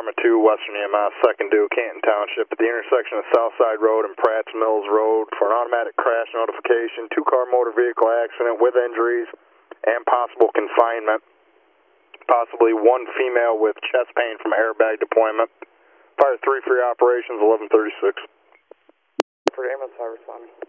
Department 2, Western EMS, 2nd due, Canton Township, at the intersection of Southside Road and Pratt's Mills Road for an automatic crash notification, 2-car motor vehicle accident with injuries and possible confinement, possibly 1 female with chest pain from airbag deployment. Fire 3 for your operations, 1136. For ambulance, I respond.